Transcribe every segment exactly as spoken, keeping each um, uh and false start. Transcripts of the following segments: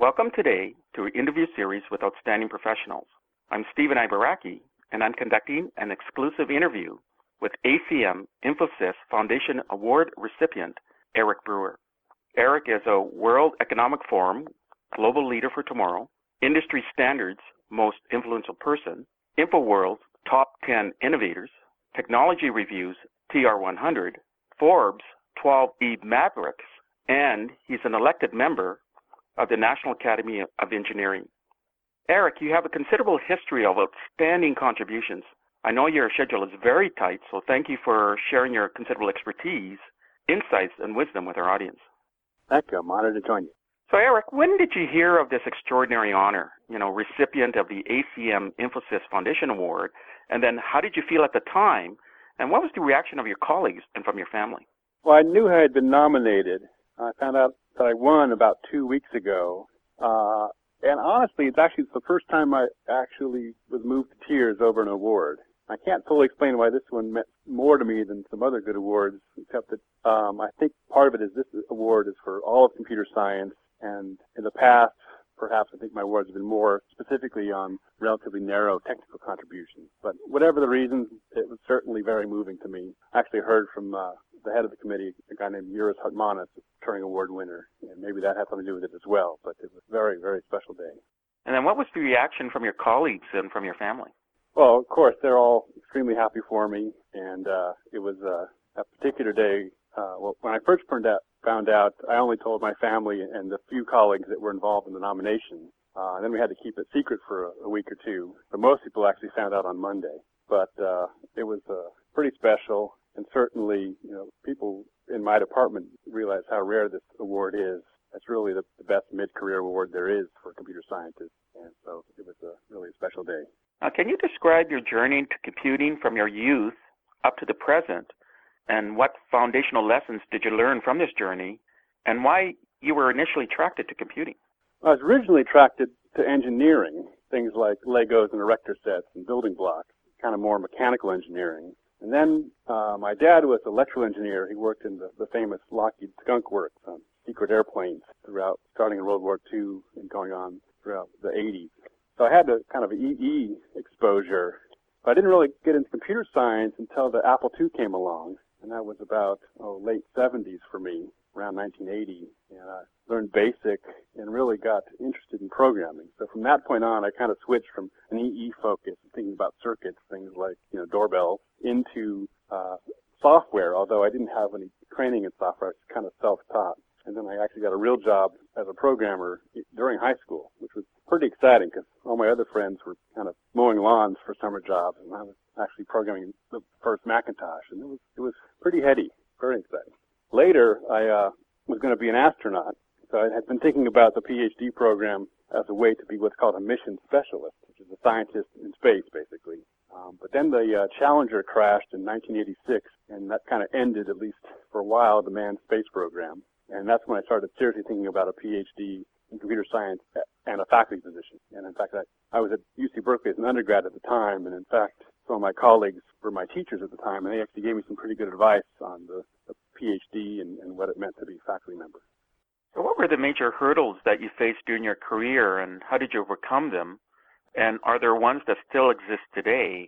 Welcome today to an interview series with outstanding professionals. I'm Stephen Ibaraki, and I'm conducting an exclusive interview with A C M Infosys Foundation Award recipient, Eric Brewer. Eric is a World Economic Forum Global Leader for Tomorrow, Industry Standards Most Influential Person, InfoWorld's Top ten Innovators, Technology Review's T R one hundred, Forbes twelve E Mavericks, and he's an elected member of the National Academy of Engineering. Eric, you have a considerable history of outstanding contributions. I know your schedule is very tight, so thank you for sharing your considerable expertise, insights, and wisdom with our audience. Thank you. I'm honored to join you. So, Eric, when did you hear of this extraordinary honor, you know, recipient of the A C M Infosys Foundation Award, and then how did you feel at the time, and what was the reaction of your colleagues and from your family? Well, I knew I had been nominated. I found out that I won about two weeks ago. Uh, and honestly, it's actually the first time I actually was moved to tears over an award. I can't fully explain why this one meant more to me than some other good awards, except that um, I think part of it is this award is for all of computer science. And in the past, perhaps I think my awards have been more specifically on relatively narrow technical contributions. But whatever the reason, it was certainly very moving to me. I actually heard from uh, the head of the committee, a guy named Yuris Hartmanis, a Turing Award winner, and maybe that had something to do with it as well. But it was a very, very special day. And then what was the reaction from your colleagues and from your family? Well, of course, they're all extremely happy for me. And uh, it was uh, a particular day. Uh, well, when I first found out, found out, I only told my family and the few colleagues that were involved in the nomination. Uh, and then we had to keep it secret for a, a week or two. But most people actually found out on Monday. But uh, it was uh, pretty special. And certainly, you know, people in my department realize how rare this award is. It's really the, the best mid-career award there is for computer scientists. And so it was a really special day. Now, can you describe your journey into computing from your youth up to the present? And what foundational lessons did you learn from this journey? And why you were initially attracted to computing? I was originally attracted to engineering, things like Legos and erector sets and building blocks, kind of more mechanical engineering. And then uh, my dad was an electrical engineer. He worked in the, the famous Lockheed Skunk Works on secret airplanes throughout, starting in World War Two and going on throughout the eighties. So I had a kind of E E exposure. But I didn't really get into computer science until the Apple two came along. And that was about oh, late seventies for me, around nineteen eighty. And I learned BASIC and really got interested in programming. So from that point on, I kind of switched from an E E focus, thinking about circuits, things like, you know, doorbells, into uh, software, although I didn't have any training in software. I was kind of self-taught. And then I actually got a real job as a programmer during high school, which was pretty exciting because all my other friends were kind of mowing lawns for summer jobs, and I was actually programming the first Macintosh, and it was it was pretty heady, very exciting. Later, I uh, was going to be an astronaut, so I had been thinking about the PhD program as a way to be what's called a mission specialist, which is a scientist in space, basically. Um, but then the uh, Challenger crashed in nineteen eighty-six, and that kind of ended, at least for a while, the manned space program. And that's when I started seriously thinking about a PhD in computer science and a faculty position. And in fact, I, I was at U C Berkeley as an undergrad at the time, and in fact, some of my colleagues were my teachers at the time, and they actually gave me some pretty good advice on the, the PhD and, and what it meant to be a faculty member. So what were the major hurdles that you faced during your career, and how did you overcome them? And are there ones that still exist today?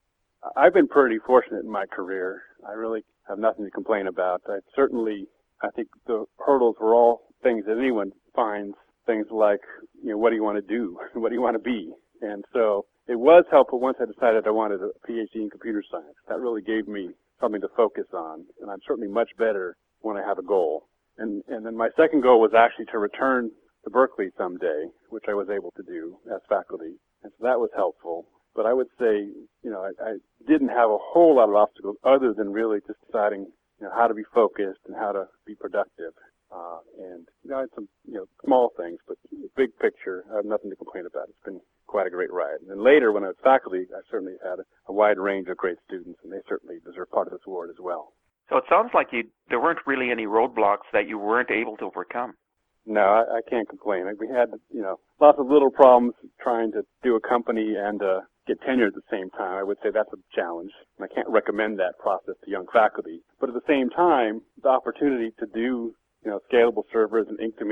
I've been pretty fortunate in my career. I really have nothing to complain about. I certainly, I think the hurdles were all things that anyone finds, things like, you know, what do you want to do? What do you want to be? And so it was helpful once I decided I wanted a PhD in computer science. That really gave me something to focus on, and I'm certainly much better when I have a goal. And, and then my second goal was actually to return to Berkeley someday, which I was able to do as faculty. And so that was helpful. But I would say, you know, I, I didn't have a whole lot of obstacles other than really just deciding, you know, how to be focused and how to be productive. Uh, and, you know, I had some, you know, small things, but big picture, I have nothing to complain about. It's been quite a great ride. And then later, when I was faculty, I certainly had a, a wide range of great students, and they certainly deserve part of this award as well. So it sounds like you there weren't really any roadblocks that you weren't able to overcome. No, I, I can't complain. We had, you know, lots of little problems trying to do a company and uh, get tenure at the same time. I would say that's a challenge, and I can't recommend that process to young faculty. But at the same time, the opportunity to do, you know, scalable servers and Inktomi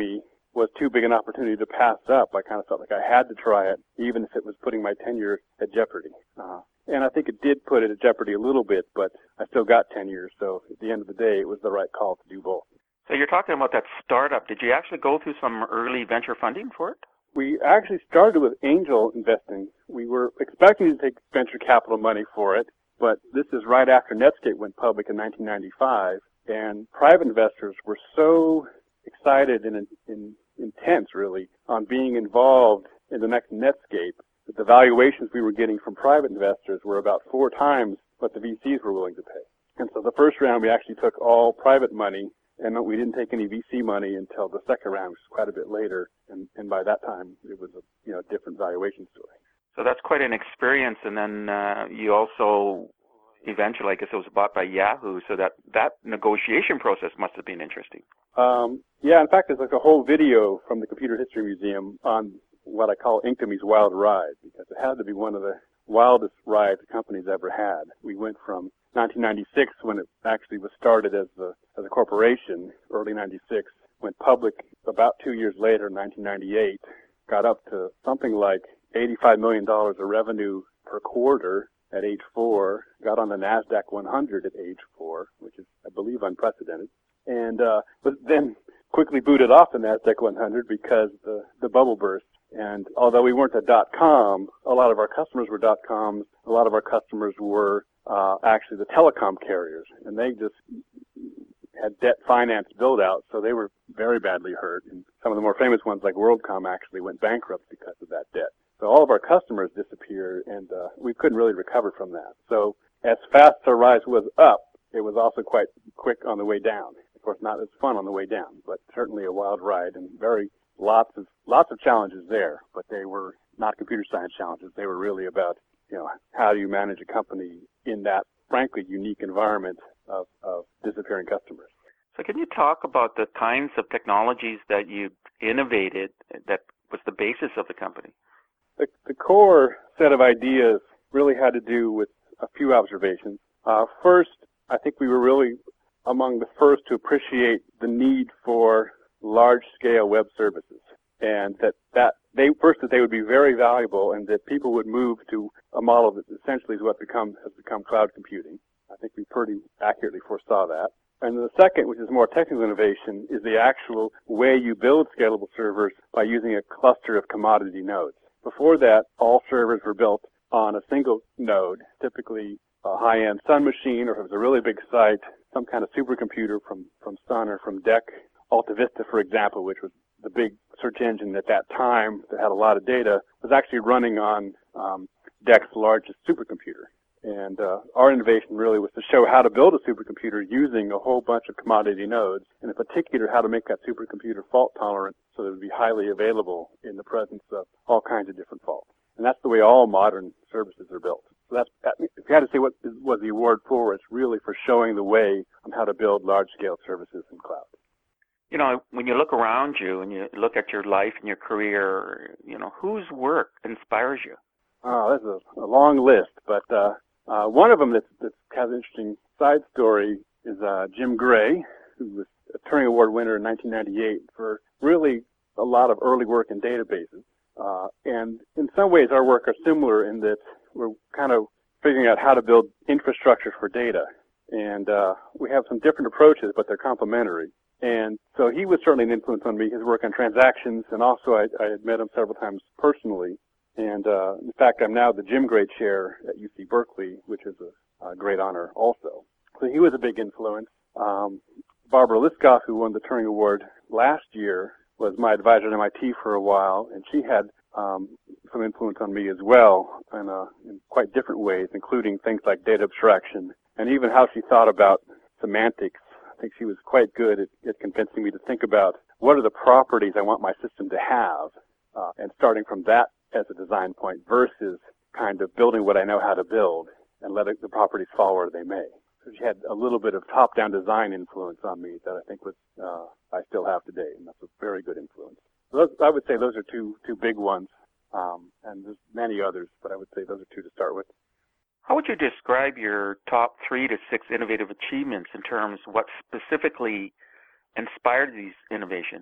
was too big an opportunity to pass up. I kind of felt like I had to try it, even if it was putting my tenure at jeopardy. Uh, and I think it did put it at jeopardy a little bit, but I still got tenure, so at the end of the day, it was the right call to do both. So you're talking about that startup. Did you actually go through some early venture funding for it? We actually started with angel investing. We were expecting to take venture capital money for it, but this is right after Netscape went public in nineteen ninety-five, and private investors were so excited and, and intense, really, on being involved in the next Netscape that the valuations we were getting from private investors were about four times what the V Cs were willing to pay. And so the first round, we actually took all private money, and we didn't take any V C money until the second round, which was quite a bit later. And, and by that time, it was a you know different valuation story. So that's quite an experience. And then uh, you also eventually, I guess it was bought by Yahoo. So that, that negotiation process must have been interesting. Um, yeah, in fact, there's like a whole video from the Computer History Museum on what I call Inktomi's wild ride, because it had to be one of the wildest rides the company's ever had. We went from nineteen ninety-six, when it actually was started as a, as a corporation, early ninety-six, went public about two years later, in nineteen ninety-eight, got up to something like eighty-five million dollars of revenue per quarter at age four, got on the NASDAQ one hundred at age four, which is, I believe, unprecedented, and uh, was then quickly booted off the NASDAQ one hundred because the, the bubble burst. And although we weren't a dot-com, a lot of our customers were dot-coms, a lot of our customers were uh, actually the telecom carriers, and they just had debt finance build-out, so they were very badly hurt. And some of the more famous ones, like WorldCom, actually went bankrupt because of that debt. So all of our customers disappeared, and uh, we couldn't really recover from that. So as fast as our rise was up, it was also quite quick on the way down. Of course, not as fun on the way down, but certainly a wild ride, and very lots of lots of challenges there. But they were not computer science challenges. They were really about, you know, how do you manage a company in that, frankly, unique environment of, of disappearing customers. So can you talk about the kinds of technologies that you innovated that was the basis of the company? The, the core set of ideas really had to do with a few observations. Uh, first, I think we were really among the first to appreciate the need for large-scale web services, and that, that they first that they would be very valuable, and that people would move to a model that essentially is what become has become cloud computing. I think we pretty accurately foresaw that. And the second, which is more technical innovation, is the actual way you build scalable servers by using a cluster of commodity nodes. Before that, all servers were built on a single node, typically a high-end Sun machine, or if it was a really big site, some kind of supercomputer from, from Sun or from D E C. Alta Vista, for example, which was the big search engine at that time that had a lot of data, was actually running on um, D E C's largest supercomputer. And uh, our innovation really was to show how to build a supercomputer using a whole bunch of commodity nodes, and in particular how to make that supercomputer fault tolerant so that it would be highly available in the presence of all kinds of different faults. And that's the way all modern services are built. So that's, if you had to say what was the award for, it's really for showing the way on how to build large-scale services in cloud. You know, when you look around you and you look at your life and your career, you know, whose work inspires you? Oh, that's a, a long list, but uh, uh, one of them that's, that's has an interesting side story is uh, Jim Gray, who was a Turing Award winner in nineteen ninety-eight for really a lot of early work in databases. Uh, and in some ways, our work are similar in that we're kind of figuring out how to build infrastructure for data. And uh, we have some different approaches, but they're complementary. And so he was certainly an influence on me, his work on transactions, and also I, I had met him several times personally. And uh, in fact, I'm now the Jim Gray Chair at U C Berkeley, which is a, a great honor also. So he was a big influence. Um, Barbara Liskov, who won the Turing Award last year, was my advisor at M I T for a while, and she had um, some influence on me as well in, uh, in quite different ways, including things like data abstraction, and even how she thought about semantics. I think she was quite good at, at convincing me to think about what are the properties I want my system to have, uh, and starting from that as a design point versus kind of building what I know how to build and letting the properties fall where they may. So she had a little bit of top-down design influence on me that I think was uh, I still have today, and that's a very good influence. So those, I would say those are two two big ones, um, and there's many others, but I would say those are two to start with. How would you describe your top three to six innovative achievements in terms of what specifically inspired these innovations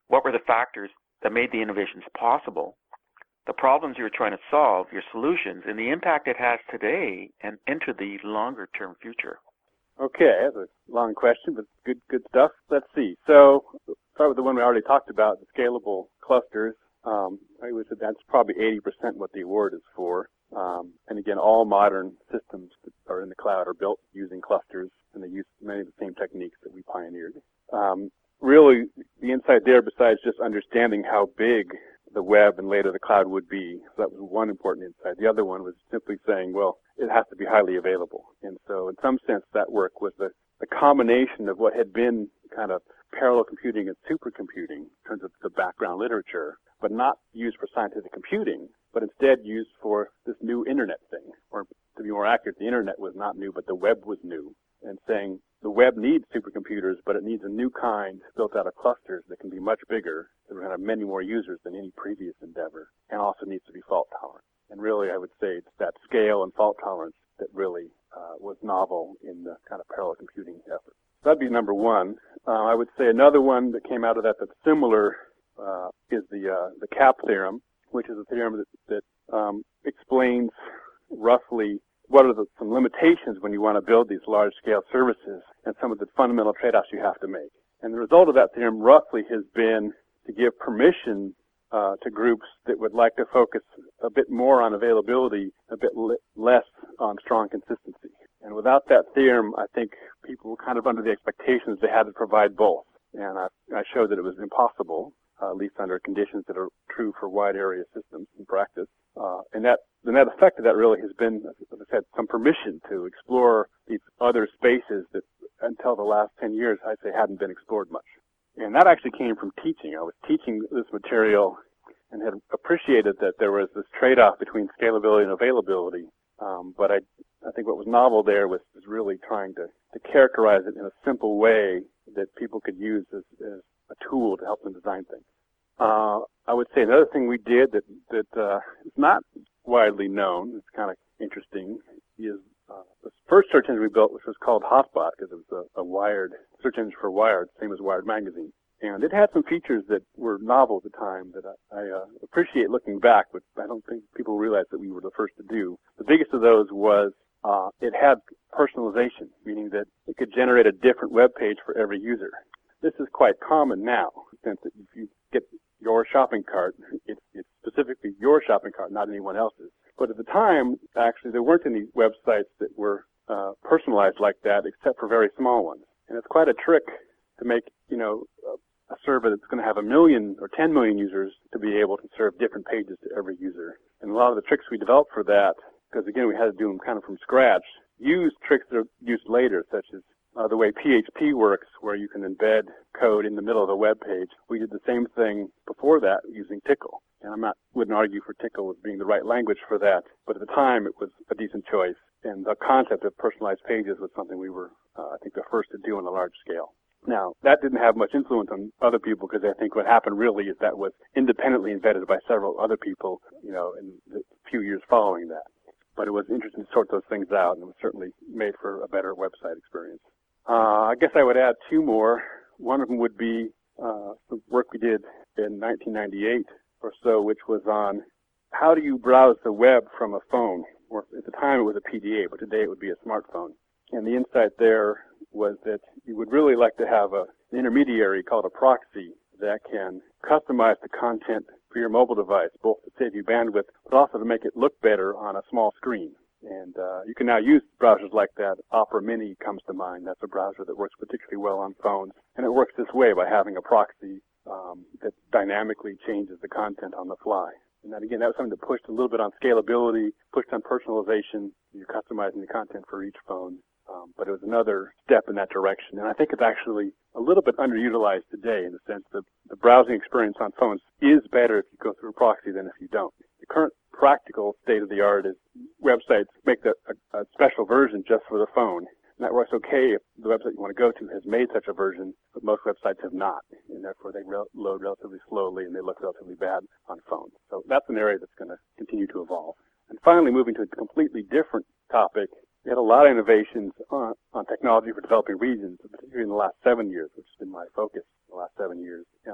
What were the factors that made the innovations possible? The problems you're trying to solve, your solutions, and the impact it has today and into the longer-term future. Okay, that's a long question, but good, good stuff. Let's see. So, start with the one we already talked about, the scalable clusters. Um, I would say that's probably eighty percent what the award is for. Um, and again, all modern systems that are in the cloud are built using clusters, and they use many of the same techniques that we pioneered. Um, really, the insight there, besides just understanding how big the web and later the cloud would be, so that was one important insight. The other one was simply saying, well, it has to be highly available. And so in some sense, that work was the, the combination of what had been kind of parallel computing and supercomputing in terms of the background literature, but not used for scientific computing, but instead used for this new internet thing. Or to be more accurate, the internet was not new, but the web was new. And saying the web needs supercomputers, but it needs a new kind built out of clusters that can be much bigger, that will have many more users than any previous endeavor, and also needs to be fault tolerant. And really, I would say it's that scale and fault tolerance that really uh, was novel in the kind of parallel computing effort. So that'd be number one. Uh, I would say another one that came out of that that's similar uh, is the uh, the CAP theorem, which is a theorem that, that um, explains roughly what are the, some limitations when you want to build these large-scale services and some of the fundamental trade-offs you have to make. And the result of that theorem roughly has been to give permission uh, to groups that would like to focus a bit more on availability, a bit li- less on strong consistency. And without that theorem, I think people were kind of under the expectations they had to provide both. And I, I showed that it was impossible, uh, at least under conditions that are true for wide area systems in practice. Uh, and that the net effect of that really has been, as I said, some permission to explore these other spaces that until the last ten years, I'd say, hadn't been explored much. And that actually came from teaching. I was teaching this material and had appreciated that there was this trade-off between scalability and availability. Um, but I, I think what was novel there was, was really trying to, to characterize it in a simple way that people could use as, as a tool to help them design things. Uh, I would say another thing we did that, that uh, is not widely known, it's kind of interesting, is uh, the first search engine we built, which was called Hotspot, because it was a, a Wired, search engine for Wired, same as Wired magazine. And it had some features that were novel at the time that I, I uh, appreciate looking back, but I don't think people realize that we were the first to do. The biggest of those was uh, it had personalization, meaning that it could generate a different web page for every user. This is quite common now, in the sense that if you get your shopping cart, it's, it's specifically your shopping cart, not anyone else's. But at the time, actually, there weren't any websites that were uh, personalized like that, except for very small ones. And it's quite a trick to make, you know, a server that's going to have a million or ten million users to be able to serve different pages to every user. And a lot of the tricks we developed for that, because again, we had to do them kind of from scratch, used tricks that are used later, such as Uh, the way P H P works, where you can embed code in the middle of the web page. We did the same thing before that using Tcl. And I'm not, wouldn't argue for Tcl as being the right language for that, but at the time it was a decent choice. And the concept of personalized pages was something we were, uh, I think, the first to do on a large scale. Now, that didn't have much influence on other people, because I think what happened really is that was independently embedded by several other people, you know, in the few years following that. But it was interesting to sort those things out, and it was certainly made for a better website experience. Uh, I guess I would add two more. One of them would be uh, some work we did in nineteen ninety-eight or so, which was on how do you browse the web from a phone. Or at the time it was a P D A, but today it would be a smartphone. And the insight there was that you would really like to have a, an intermediary called a proxy that can customize the content for your mobile device, both to save you bandwidth, but also to make it look better on a small screen. And uh, you can now use browsers like that. Opera Mini comes to mind. That's a browser that works particularly well on phones. And it works this way by having a proxy um, that dynamically changes the content on the fly. And that, again, that was something that pushed a little bit on scalability, pushed on personalization. You're customizing the content for each phone. Um, but it was another step in that direction. And I think it's actually a little bit underutilized today, in the sense that the browsing experience on phones is better if you go through a proxy than if you don't. The current practical state of the art is websites make the, a, a special version just for the phone. And that works okay if the website you want to go to has made such a version, but most websites have not. And therefore they re- load relatively slowly and they look relatively bad on phones. So that's an area that's going to continue to evolve. And finally, moving to a completely different topic, we had a lot of innovations on, on technology for developing regions, particularly in the last seven years, which has been my focus in the last seven years. And I would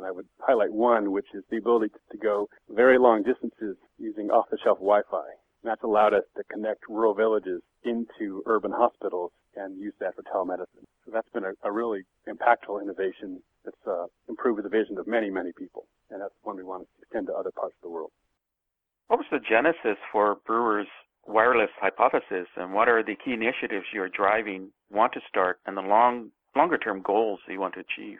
highlight one, which is the ability to go very long distances using off-the-shelf Wi-Fi. And that's allowed us to connect rural villages into urban hospitals and use that for telemedicine. So that's been a, a really impactful innovation that's uh, improved the vision of many, many people. And that's one we want to extend to other parts of the world. What was the genesis for Brewer's wireless hypothesis, and what are the key initiatives you're driving, want to start, and the long, longer-term goals you want to achieve?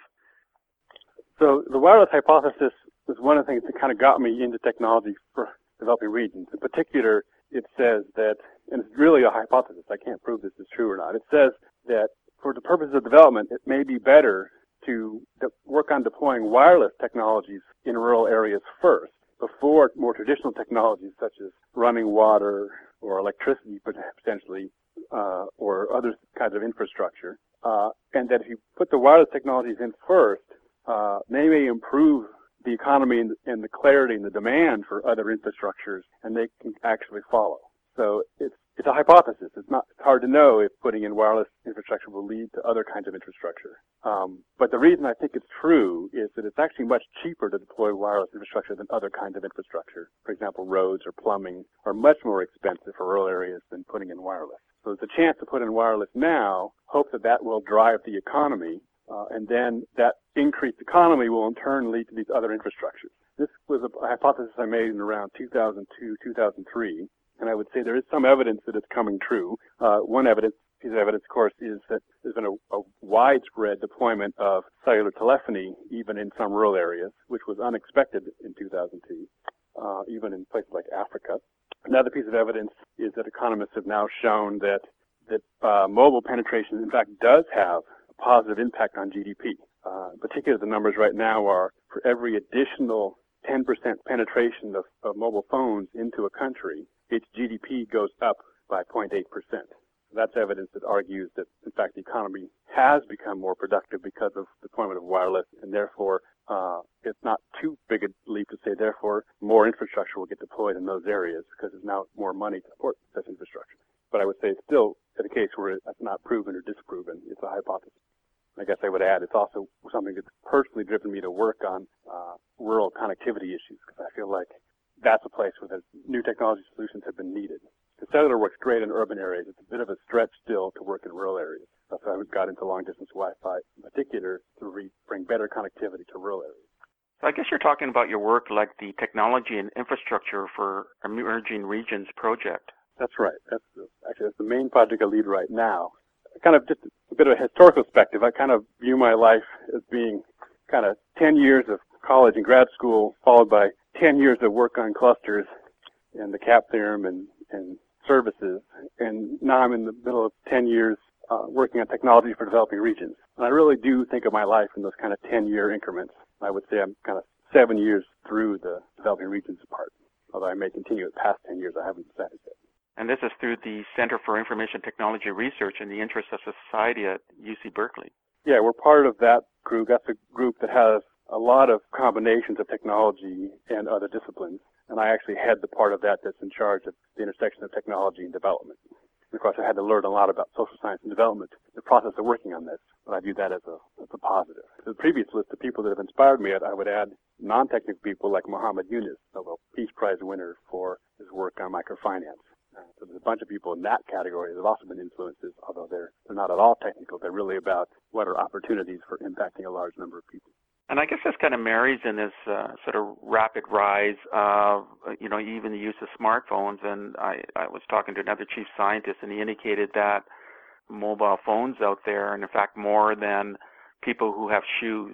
So the wireless hypothesis was one of the things that kind of got me into technology for developing regions. In particular, it says that, and it's really a hypothesis, I can't prove this is true or not, it says that for the purposes of development, it may be better to de- work on deploying wireless technologies in rural areas first, before more traditional technologies such as running water or electricity potentially, uh, or other kinds of infrastructure. Uh, and that if you put the wireless technologies in first, uh, they may improve the economy and, and the clarity and the demand for other infrastructures, and they can actually follow. So it's it's a hypothesis. It's not it's hard to know if putting in wireless infrastructure will lead to other kinds of infrastructure. Um, but the reason I think it's true is that it's actually much cheaper to deploy wireless infrastructure than other kinds of infrastructure. For example, roads or plumbing are much more expensive for rural areas than putting in wireless. So there's a chance to put in wireless now, hope that that will drive the economy, uh, and then that increased economy will in turn lead to these other infrastructures. This was a hypothesis I made in around two thousand two, two thousand three. And I would say there is some evidence that it's coming true. Uh, one evidence, piece of evidence, of course, is that there's been a, a widespread deployment of cellular telephony, even in some rural areas, which was unexpected in two thousand two, uh, even in places like Africa. Another piece of evidence is that economists have now shown that that uh, mobile penetration, in fact, does have a positive impact on G D P. Uh, in particular, the numbers right now are for every additional ten percent penetration of, of mobile phones into a country, its G D P goes up by zero point eight percent. That's evidence that argues that, in fact, the economy has become more productive because of deployment of wireless, and therefore uh, it's not too big a leap to say, therefore, more infrastructure will get deployed in those areas because there's now more money to support such infrastructure. But I would say it's still a case where it's not proven or disproven. It's a hypothesis. I guess I would add it's also something that's personally driven me to work on uh, rural connectivity issues, because I feel like that's a place where the new technology solutions have been needed. The cellular works great in urban areas. It's a bit of a stretch still to work in rural areas. That's why we got into long-distance Wi-Fi, in particular, to re- bring better connectivity to rural areas. So I guess you're talking about your work like the Technology and Infrastructure for Emerging Regions project. That's right. That's the, actually that's the main project I lead right now. Kind of just a bit of a historical perspective. I kind of view my life as being kind of ten years of college and grad school, followed by ten years of work on clusters and the CAP theorem and, and services. And now I'm in the middle of ten years uh, working on technology for developing regions. And I really do think of my life in those kind of ten-year increments. I would say I'm kind of seven years through the developing regions part, although I may continue it past ten years. I haven't decided yet. And this is through the Center for Information Technology Research in the Interest of Society at U C Berkeley. Yeah, we're part of that group. That's a group that has a lot of combinations of technology and other disciplines. And I actually head the part of that that's in charge of the intersection of technology and development. And of course, I had to learn a lot about social science and development, the process of working on this, but I view that as a, as a positive. To the previous list of people that have inspired me, I would add non-technical people like Muhammad Yunus, Nobel Peace Prize winner for his work on microfinance. Uh, so there's a bunch of people in that category that have also been influences, although they're, they're not at all technical. They're really about what are opportunities for impacting a large number of people. And I guess this kind of marries in this uh, sort of rapid rise of, you know, even the use of smartphones. And I, I was talking to another chief scientist, and he indicated that mobile phones out there, and in fact more than people who have shoes.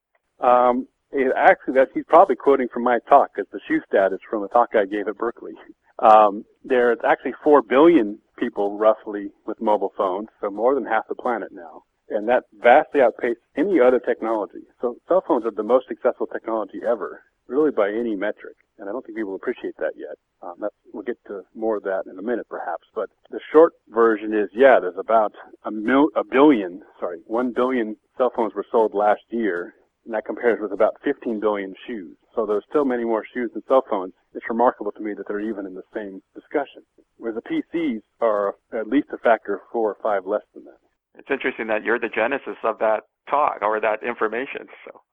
Um, it, actually, that he's probably quoting from my talk, because the shoe stat is from a talk I gave at Berkeley. Um, there's actually four billion people roughly with mobile phones, so more than half the planet now. And that vastly outpaced any other technology. So cell phones are the most successful technology ever, really by any metric. And I don't think people appreciate that yet. Um, that's, we'll get to more of that in a minute, perhaps. But the short version is, yeah, there's about a, mil, a billion, sorry, one billion cell phones were sold last year, and that compares with about fifteen billion shoes. So there's still many more shoes than cell phones. It's remarkable to me that they're even in the same discussion. Whereas the P Cs are at least a factor of four or five less than that. It's interesting that you're the genesis of that talk or that information. So,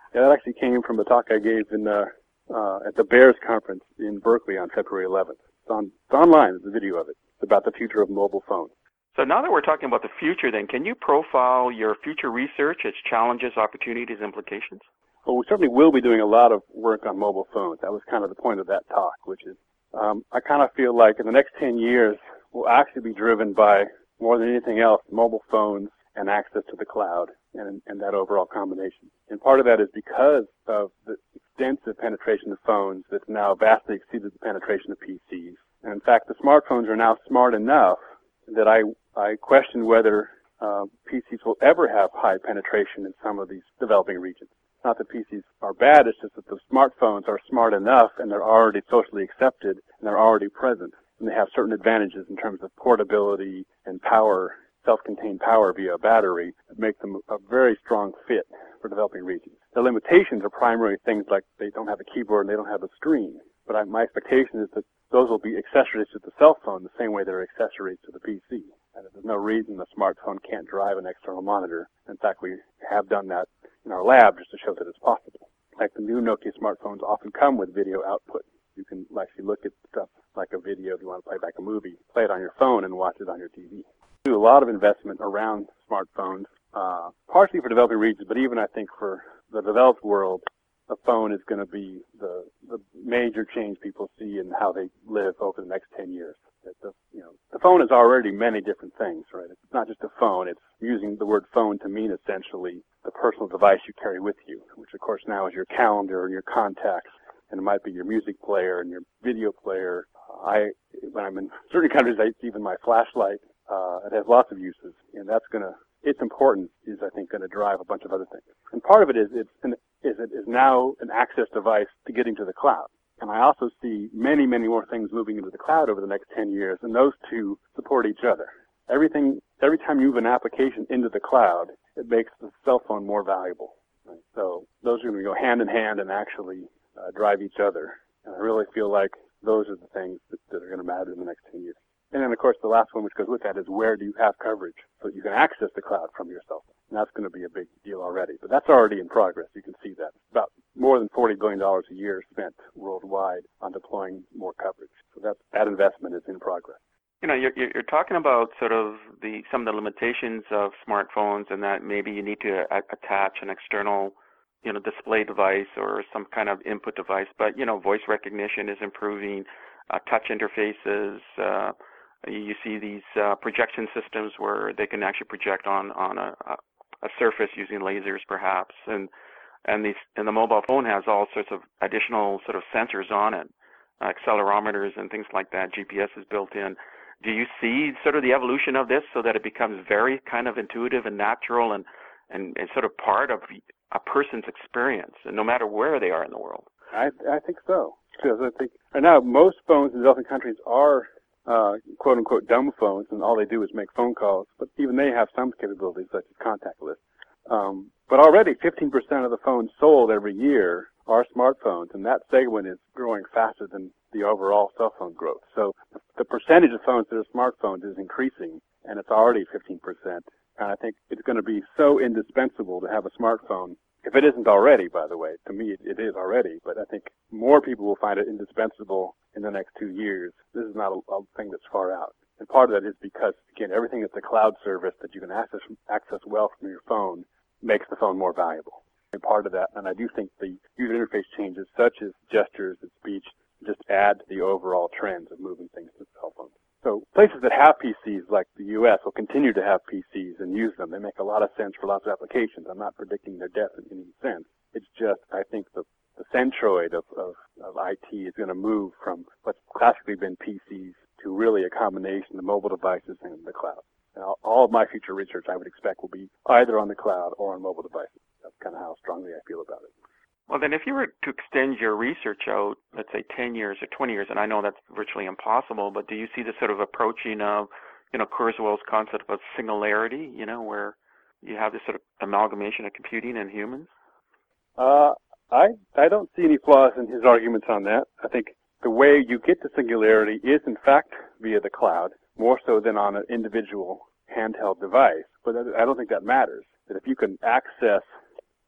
Yeah, that actually came from a talk I gave in uh, uh, at the Bears conference in Berkeley on February eleventh. It's, on, it's online, there's a video of it. It's about the future of mobile phones. So now that we're talking about the future, then, can you profile your future research, its challenges, opportunities, implications? Well, we certainly will be doing a lot of work on mobile phones. That was kind of the point of that talk, which is um, I kind of feel like in the next ten years, we'll actually be driven by, more than anything else, mobile phones and access to the cloud and, and that overall combination. And part of that is because of the extensive penetration of phones that's now vastly exceeded the penetration of P Cs. And in fact, the smartphones are now smart enough that I, I question whether uh, P Cs will ever have high penetration in some of these developing regions. It's not that P Cs are bad, it's just that the smartphones are smart enough and they're already socially accepted and they're already present. And they have certain advantages in terms of portability and power, self-contained power via a battery that make them a very strong fit for developing regions. The limitations are primarily things like they don't have a keyboard and they don't have a screen. But I, my expectation is that those will be accessories to the cell phone the same way they're accessories to the P C. And there's no reason the smartphone can't drive an external monitor. In fact, we have done that in our lab just to show that it's possible. Like the new Nokia smartphones often come with video output. You can actually look at stuff like a video if you want to play back a movie, play it on your phone and watch it on your T V. We do a lot of investment around smartphones, uh, partially for developing regions, but even I think for the developed world, the phone is going to be the, the major change people see in how they live over the next ten years. The, you know, the phone is already many different things, right? It's not just a phone. It's using the word phone to mean essentially the personal device you carry with you, which of course now is your calendar and your contacts, and it might be your music player and your video player. I, when I'm in certain countries, I, even my flashlight, uh, it has lots of uses, and that's going to, its importance is, I think, going to drive a bunch of other things. And part of it is it's an, is it is now an access device to getting to the cloud. And I also see many, many more things moving into the cloud over the next ten years, and those two support each other. Everything, every time you move an application into the cloud, it makes the cell phone more valuable. Right? So those are going to go hand in hand and actually uh, drive each other. And I really feel like those are the things that, that are going to matter in the next ten years. And then, of course, the last one which goes with that is where do you have coverage so that you can access the cloud from your cell phone. And that's going to be a big deal already. But that's already in progress. You can see that. About more than forty billion dollars a year spent worldwide on deploying more coverage. So that, that investment is in progress. You know, you're, you're talking about sort of the some of the limitations of smartphones and that maybe you need to a- attach an external, you know, display device or some kind of input device. But, you know, voice recognition is improving, uh, touch interfaces, uh, you see these uh, projection systems where they can actually project on, on a, a surface using lasers perhaps. And and, these, and the mobile phone has all sorts of additional sort of sensors on it, uh, accelerometers and things like that. G P S is built in. Do you see sort of the evolution of this so that it becomes very kind of intuitive and natural and, and, and sort of part of a person's experience, and no matter where they are in the world? I, I think so. Because I think right now most phones in developing countries are Uh, quote-unquote dumb phones, and all they do is make phone calls, but even they have some capabilities such as contactless. Um, but already fifteen percent of the phones sold every year are smartphones, and that segment is growing faster than the overall cell phone growth. So the percentage of phones that are smartphones is increasing, and it's already fifteen percent. And I think it's going to be so indispensable to have a smartphone. If it isn't already, by the way, to me it, it is already, but I think more people will find it indispensable in the next two years. This is not a, a thing that's far out. And part of that is because, again, everything that's a cloud service that you can access, access well from your phone makes the phone more valuable. And part of that, and I do think the user interface changes such as gestures and speech just add to the overall trends of moving things to cell phones. So places that have P Cs like the U S will continue to have P Cs and use them. They make a lot of sense for lots of applications. I'm not predicting their death in any sense. It's just, I think the, the centroid of, of, of I T is going to move from what's classically been P Cs to really a combination of mobile devices and the cloud. And all, all of my future research I would expect will be either on the cloud or on mobile devices. That's kind of how strongly I feel about it. Well, then if you were to extend your research out, let's say ten years or twenty years, and I know that's virtually impossible, but do you see the sort of approaching of, you know, Kurzweil's concept of singularity, you know, where you have this sort of amalgamation of computing and humans? Uh, I I don't see any flaws in his arguments on that. I think the way you get to singularity is, in fact, via the cloud, more so than on an individual handheld device. But I don't think that matters. That if you can access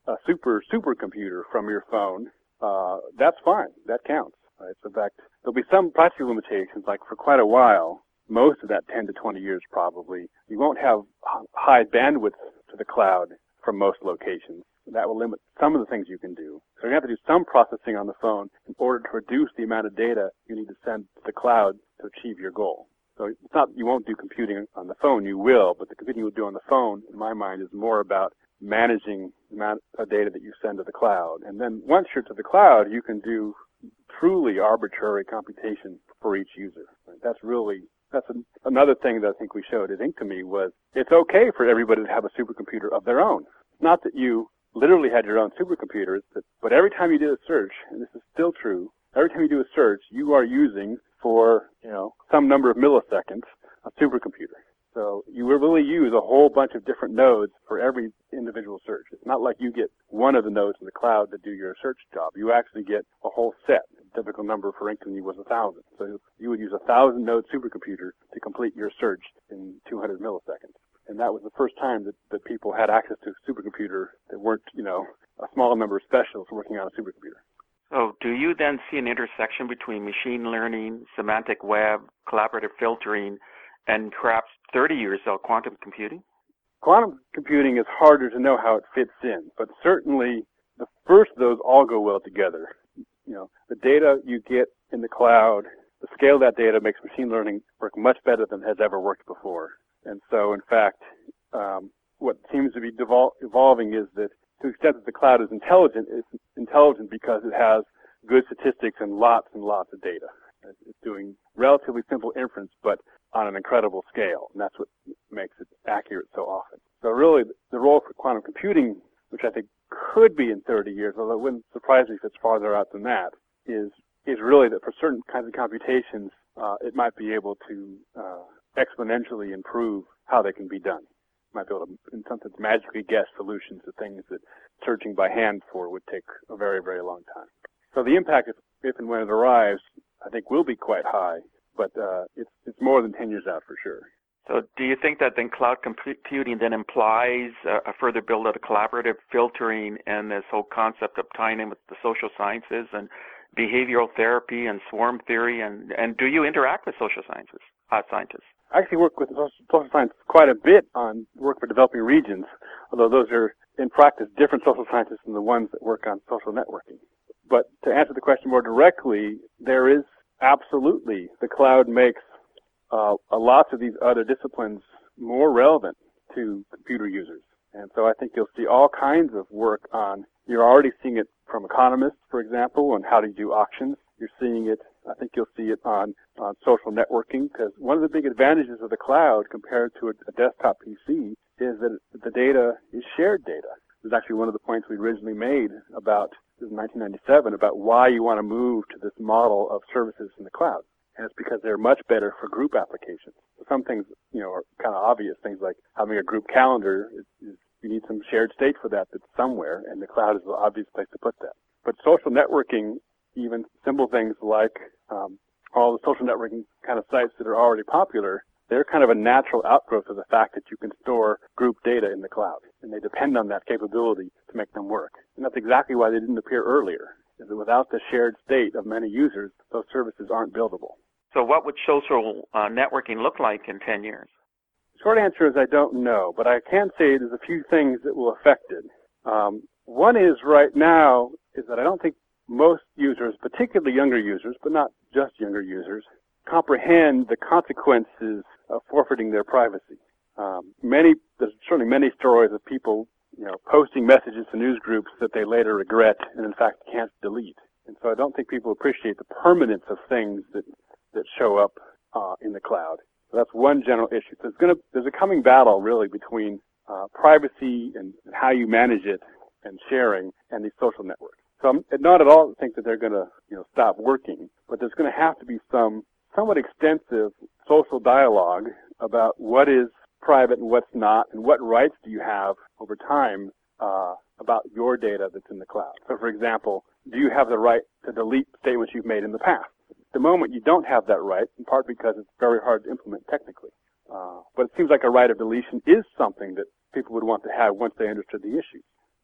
a super supercomputer from your phone, uh, that's fine. That counts. Right? So in fact, there'll be some practical limitations. Like for quite a while, most of that ten to twenty years probably, you won't have high bandwidth to the cloud from most locations. That will limit some of the things you can do. So you have to do some processing on the phone in order to reduce the amount of data you need to send to the cloud to achieve your goal. So it's not you won't do computing on the phone, you will, but the computing you'll do on the phone, in my mind, is more about managing the amount of data that you send to the cloud. And then once you're to the cloud, you can do truly arbitrary computation for each user. That's really, that's an, another thing that I think we showed at Inktomi was it's okay for everybody to have a supercomputer of their own. It's not that you literally had your own supercomputers, but, but every time you did a search, and this is still true, every time you do a search, you are using for, you know, some number of milliseconds a supercomputer. So you will really use a whole bunch of different nodes for every individual search. It's not like you get one of the nodes in the cloud to do your search job. You actually get a whole set. The typical number for Inktomi was a thousand. So you would use a thousand node supercomputer to complete your search in two hundred milliseconds. And that was the first time that, that people had access to a supercomputer that weren't, you know, a small number of specialists working on a supercomputer. So do you then see an intersection between machine learning, semantic web, collaborative filtering, and perhaps thirty years of quantum computing? Quantum computing is harder to know how it fits in, but certainly the first of those all go well together. You know, the data you get in the cloud, the scale of that data makes machine learning work much better than it has ever worked before. And so, in fact, um, what seems to be devol- evolving is that to the extent that the cloud is intelligent, it's intelligent because it has good statistics and lots and lots of data. It's doing relatively simple inference, but on an incredible scale, and that's what makes it accurate so often. So really, the role for quantum computing, which I think could be in thirty years, although it wouldn't surprise me if it's farther out than that, is is really that for certain kinds of computations, uh, it might be able to uh, exponentially improve how they can be done. It might be able to, in some sense, magically guess solutions to things that searching by hand for would take a very, very long time. So the impact, if, if and when it arrives, I think will be quite high, but uh, it's it's more than ten years out for sure. So do you think that then cloud computing then implies a, a further build of collaborative filtering and this whole concept of tying in with the social sciences and behavioral therapy and swarm theory, and, and do you interact with social sciences, uh, scientists? I actually work with social science quite a bit on work for developing regions, although those are, in practice, different social scientists than the ones that work on social networking. But to answer the question more directly, there is absolutely, the cloud makes uh, a lot of these other disciplines more relevant to computer users. And so I think you'll see all kinds of work on, you're already seeing it from economists, for example, on how to do auctions. You're seeing it, I think you'll see it on, on social networking, because one of the big advantages of the cloud compared to a, a desktop P C is that the data is shared data. It was actually one of the points we originally made about, this is nineteen ninety-seven, about why you want to move to this model of services in the cloud. And it's because they're much better for group applications. Some things, you know, are kind of obvious. Things like having a group calendar, is, is, you need some shared state for that that's somewhere, and the cloud is the obvious place to put that. But social networking, even simple things like um, all the social networking kind of sites that are already popular, they're kind of a natural outgrowth of the fact that you can store group data in the cloud, and they depend on that capability to make them work. And that's exactly why they didn't appear earlier, is that without the shared state of many users, those services aren't buildable. So what would social uh, networking look like in ten years? The short answer is I don't know, but I can say there's a few things that will affect it. Um, one is right now is that I don't think most users, particularly younger users, but not just younger users, comprehend the consequences of forfeiting their privacy. Um, many, there's certainly many stories of people, you know, posting messages to news groups that they later regret and in fact can't delete. And so I don't think people appreciate the permanence of things that that show up uh, in the cloud. So that's one general issue. So it's going to, there's a coming battle really between uh, privacy and, and how you manage it and sharing and these social networks. So I'm not at all think that they're going to, you know, stop working, but there's going to have to be some somewhat extensive social dialogue about what is private and what's not, and what rights do you have over time uh, about your data that's in the cloud. So, for example, do you have the right to delete statements you've made in the past? At the moment, you don't have that right, in part because it's very hard to implement technically. Uh, but it seems like a right of deletion is something that people would want to have once they understood the issues.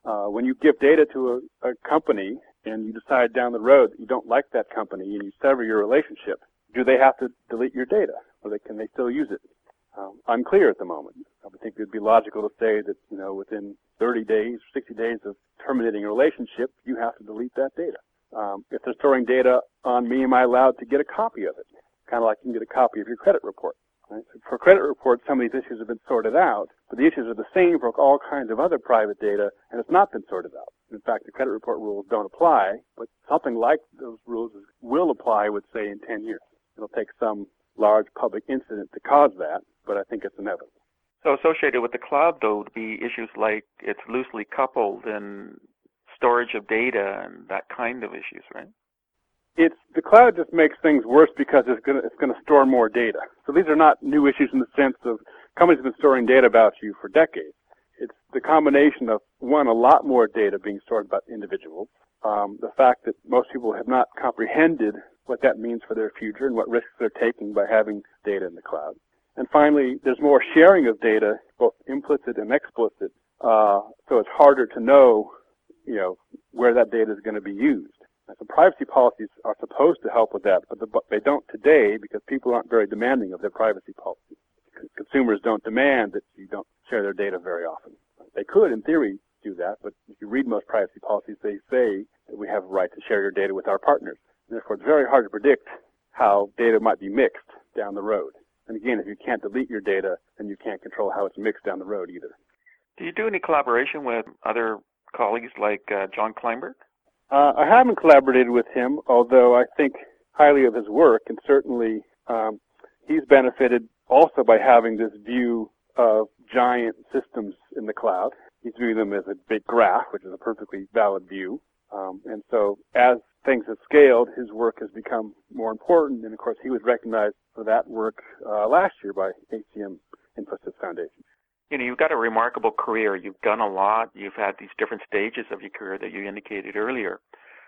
Uh, when you give data to a, a company and you decide down the road that you don't like that company and you sever your relationship, do they have to delete your data, or they, can they still use it? Um, unclear at the moment. I would think it would be logical to say that, you know, within thirty days, sixty days of terminating a relationship, you have to delete that data. Um, if they're storing data on me, am I allowed to get a copy of it? Kind of like you can get a copy of your credit report. Right? So for credit reports, some of these issues have been sorted out, but the issues are the same for all kinds of other private data, and it's not been sorted out. In fact, the credit report rules don't apply, but something like those rules will apply, I would say, in ten years. It'll take some large public incident to cause that, but I think it's inevitable. So associated with the cloud, though, would be issues like it's loosely coupled and storage of data and that kind of issues, right? It's the cloud just makes things worse because it's going to it's going to store more data. So these are not new issues in the sense of companies have been storing data about you for decades. It's the combination of, one, a lot more data being stored about individuals, um, the fact that most people have not comprehended what that means for their future and what risks they're taking by having data in the cloud. And finally, there's more sharing of data, both implicit and explicit, uh, so it's harder to know, you know, where that data is going to be used. And so privacy policies are supposed to help with that, but, the, but they don't today because people aren't very demanding of their privacy policies. C- consumers don't demand that you don't share their data very often. They could, in theory, do that, but if you read most privacy policies, they say that we have a right to share your data with our partners. And therefore, it's very hard to predict how data might be mixed down the road. And again, if you can't delete your data, then you can't control how it's mixed down the road either. Do you do any collaboration with other colleagues like uh, John Kleinberg? Uh, I haven't collaborated with him, although I think highly of his work, and certainly um, he's benefited also by having this view of giant systems in the cloud. He's viewing them as a big graph, which is a perfectly valid view. Um, and so as things have scaled, his work has become more important, and of course he was recognized for that work uh, last year by A C M Infosys Foundation. You know, you've got a remarkable career. You've done a lot. You've had these different stages of your career that you indicated earlier.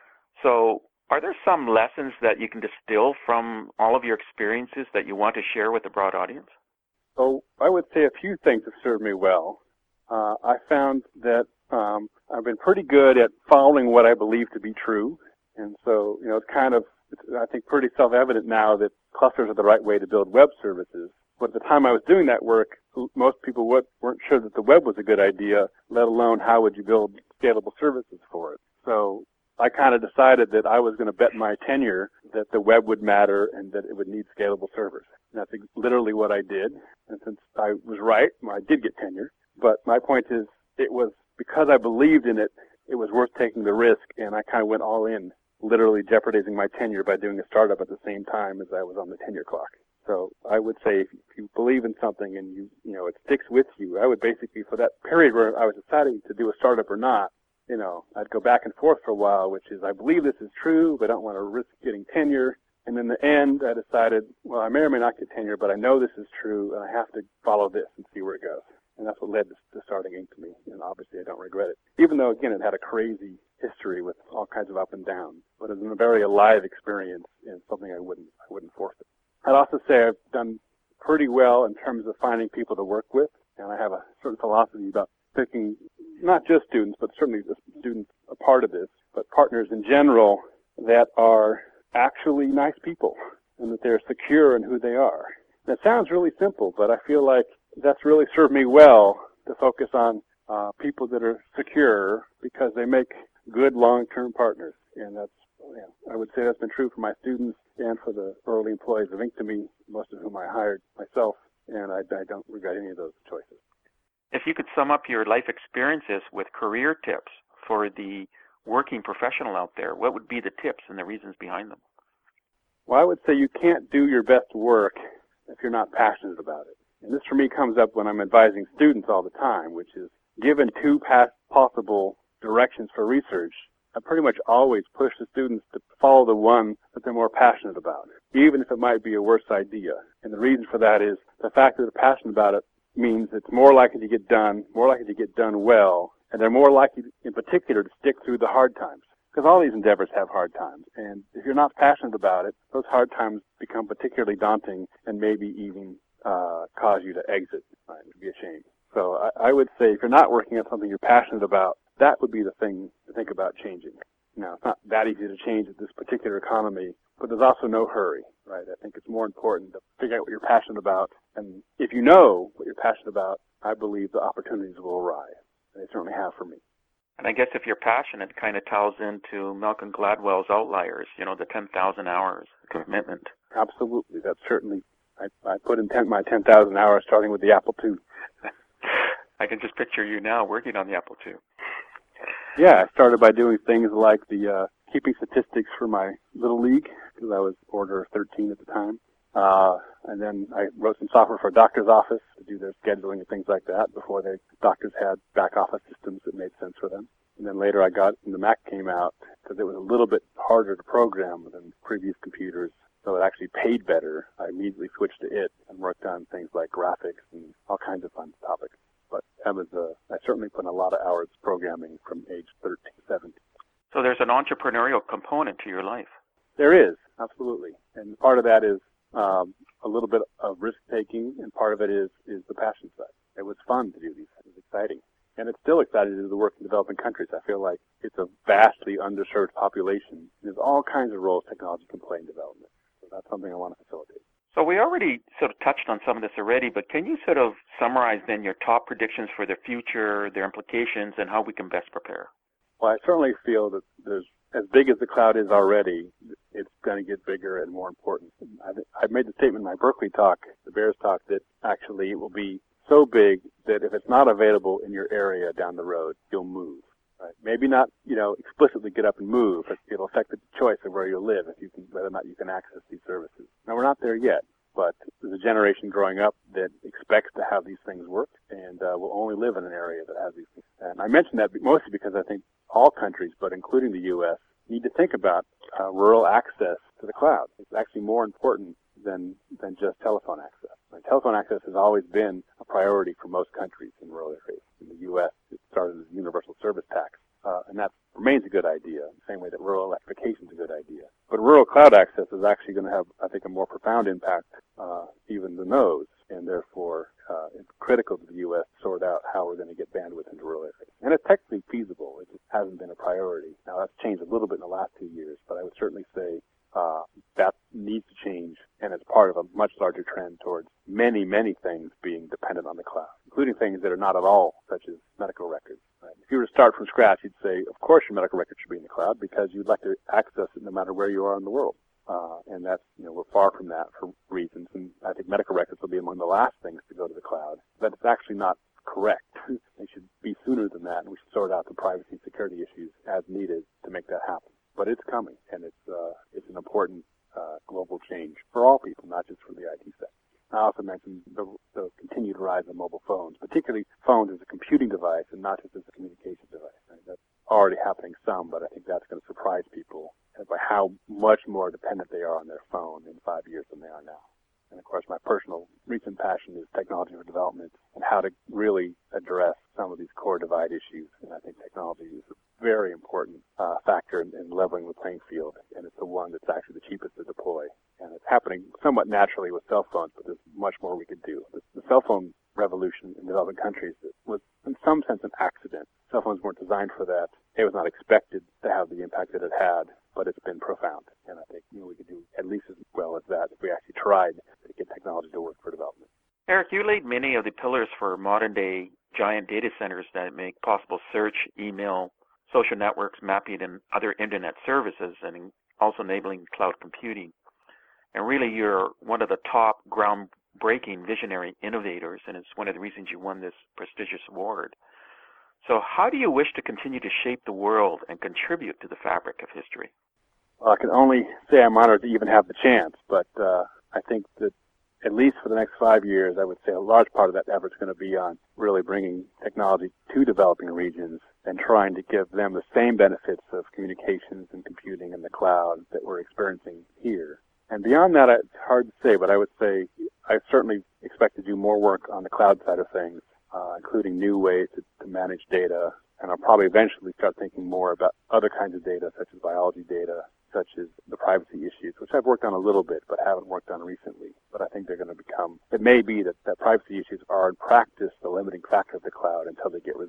So are there some lessons that you can distill from all of your experiences that you want to share with the broad audience? So I would say a few things have served me well. Uh, I found that um, I've been pretty good at following what I believe to be true. And so, you know, it's kind of, it's, I think, pretty self-evident now that clusters are the right way to build web services. But at the time I was doing that work, most people would, weren't sure that the web was a good idea, let alone how would you build scalable services for it. So I kind of decided that I was going to bet my tenure that the web would matter and that it would need scalable servers. And that's literally what I did. And since I was right, well, I did get tenure. But my point is, it was because I believed in it, it was worth taking the risk, and I kind of went all in, literally jeopardizing my tenure by doing a startup at the same time as I was on the tenure clock. So I would say if you believe in something and you, you know, it sticks with you, I would basically, for that period where I was deciding to do a startup or not, you know, I'd go back and forth for a while, which is I believe this is true, but I don't want to risk getting tenure. And in the end, I decided, well, I may or may not get tenure, but I know this is true, and I have to follow this and see where it goes. And that's what led to, to starting Inktomi, and obviously I don't regret it. Even though, again, it had a crazy history with all kinds of up and downs, but it's been a very alive experience and something I wouldn't, I wouldn't forfeit. I'd also say I've done pretty well in terms of finding people to work with, and I have a certain philosophy about picking not just students, but certainly the students a part of this, but partners in general that are actually nice people and that they're secure in who they are. And it sounds really simple, but I feel like that's really served me well to focus on uh, people that are secure because they make good long-term partners. And that's, yeah, I would say that's been true for my students and for the early employees of Inktomi, most of whom I hired myself, and I, I don't regret any of those choices. If you could sum up your life experiences with career tips for the working professional out there, what would be the tips and the reasons behind them? Well, I would say you can't do your best work if you're not passionate about it. And this for me comes up when I'm advising students all the time, which is given two past possible directions for research, I pretty much always push the students to follow the one that they're more passionate about, even if it might be a worse idea. And the reason for that is the fact that they're passionate about it means it's more likely to get done, more likely to get done well, and they're more likely, in particular, to stick through the hard times. Because all these endeavors have hard times. And if you're not passionate about it, those hard times become particularly daunting and maybe even uh, cause you to exit. Right? It would be a shame. So I, I would say if you're not working on something you're passionate about, that would be the thing to think about changing. Now, it's not that easy to change at this particular economy, but there's also no hurry, right? I think it's more important to figure out what you're passionate about. And if you know what you're passionate about, I believe the opportunities will arise. And they certainly have for me. And I guess if you're passionate, it kind of ties into Malcolm Gladwell's Outliers, you know, the ten thousand hours commitment. Absolutely. That's certainly, I, I put in ten, my ten thousand hours starting with the Apple two. I can just picture you now working on the Apple two. Yeah, I started by doing things like the uh, keeping statistics for my Little League, because I was order thirteen at the time. Uh, and then I wrote some software for a doctor's office to do their scheduling and things like that before the doctors had back office systems that made sense for them. And then later I got, when the Mac came out, because it was a little bit harder to program than previous computers, so it actually paid better. I immediately switched to it and worked on things like graphics and all kinds of fun topics. But that was, uh, I certainly put in a lot of hours programming from age thirteen, seventeen. So there's an entrepreneurial component to your life. There is, absolutely. And part of that is um, a little bit of risk-taking, and part of it is, is the passion side. It was fun to do these things. It was exciting. And it's still exciting to do the work in developing countries. I feel like it's a vastly underserved population. There's all kinds of roles technology can play in development. So that's something I want to facilitate. So we already sort of touched on some of this already, but can you sort of summarize then your top predictions for the future, their implications, and how we can best prepare? Well, I certainly feel that there's, as big as the cloud is already, it's going to get bigger and more important. I, I made the statement in my Berkeley talk, the Bears talk, that actually it will be so big that if it's not available in your area down the road, you'll move. Right? Maybe not, you know, explicitly get up and move, but it'll affect the choice of where you live, if you can, whether or not you can access these services. Now, we're not there yet, but there's a generation growing up that expects to have these things work and uh, will only live in an area that has these things. And I mention that mostly because I think all countries, but including the U S, need to think about uh, rural access to the cloud. It's actually more important than than just telephone access. Right? Telephone access has always been a priority for most countries in rural areas. In the U S, it started as a universal service tax, uh, and that remains a good idea, the same way that rural electrification is a good idea. But rural cloud access is actually going to have, I think, a more profound impact uh, even than those, and therefore uh, it's critical to the U S to sort out how we're going to get bandwidth into rural areas. And it's technically feasible. It just hasn't been a priority. Now, that's changed a little bit in the last two years, but I would certainly say uh, that needs to change, and it's part of a much larger trend towards many, many things being dependent on the cloud, including things that are not at all, such as medical records. Right? If you were to start from scratch, you'd say, of course your medical records should be in the cloud because you'd like to access it no matter where you are in the world. Uh, and that's, you know, we're far from that for reasons, and I think medical records will be among the last things to go to the cloud. But it's actually not correct. They should be sooner than that, and we should sort out the privacy and security issues as needed to make that happen. But it's coming, and it's uh, it's an important uh, global change for all people, not just for the I T sector. I also mentioned the, the continued rise of mobile phones, particularly phones as a computing device and not just as a communication device. Right? That's already happening some, but I think that's going to surprise people by how much more dependent they are on their phone in five years than they are now. And of course, my personal recent passion is technology for development and how to really address some of these core divide issues. And I think technology is a very important uh, factor in, in leveling the playing field, and it's the one that's actually the cheapest to deploy. And it's happening somewhat naturally with cell phones, but there's much more we could do. The, the cell phone revolution in developing countries was, in some sense, an accident. Cell phones weren't designed for that. It was not expected to have the impact that it had, but it's been profound. And I think, you know, we could do at least as well as that if we actually tried to get technology to work for development. Eric, you laid many of the pillars for modern-day giant data centers that make possible search, email, social networks, mapping, and other internet services, and also enabling cloud computing. And really, you're one of the top groundbreaking visionary innovators, and it's one of the reasons you won this prestigious award. So how do you wish to continue to shape the world and contribute to the fabric of history? Well, I can only say I'm honored to even have the chance, but uh, I think that at least for the next five years, I would say a large part of that effort is going to be on really bringing technology to developing regions and trying to give them the same benefits of communications and computing in the cloud that we're experiencing here. And beyond that, it's hard to say, but I would say I certainly expect to do more work on the cloud side of things, uh, including new ways to, to manage data. And I'll probably eventually start thinking more about other kinds of data, such as biology data, such as the privacy issues, which I've worked on a little bit, but haven't worked on recently. But I think they're going to become, it may be that, that privacy issues are in practice the limiting factor of the cloud until they get resolved.